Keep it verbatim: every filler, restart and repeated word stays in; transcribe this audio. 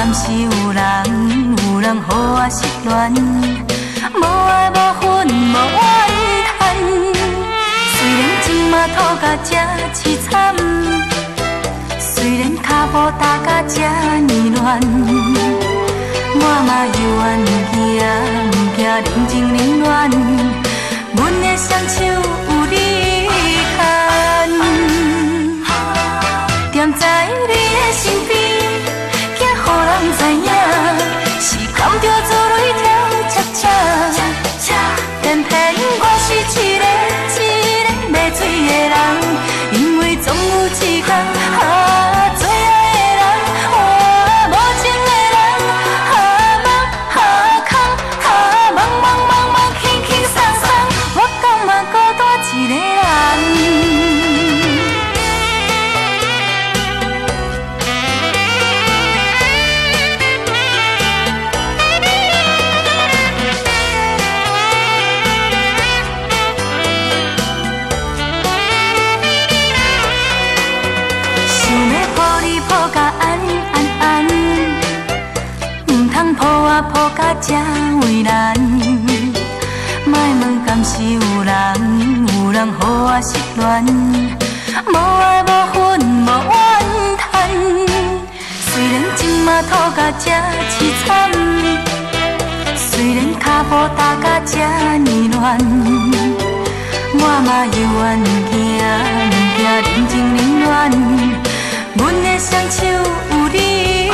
敢是有人，有人予我失恋，无爱无份无怨叹。虽然情嘛吐甲这凄惨，虽然脚步踏甲这呢乱，我嘛犹原惊，毋惊人情冷暖，阮的双手有你牵，踮在你的身边。 予人知影，是牵着珠泪跳恰恰，偏偏我是一个一个迷醉的人，因为总有一天啊，最爱的人，我无情的人，啊梦啊空啊梦梦梦梦轻轻松松，我感觉孤单一个人。 抱我抱甲这为难，莫问敢是有人，有人予我失恋，无爱无份无怨叹。虽然情嘛吐甲这凄惨，虽然脚步踏甲这呢乱，我嘛犹原毋惊，毋惊人情冷暖，阮的双手有你。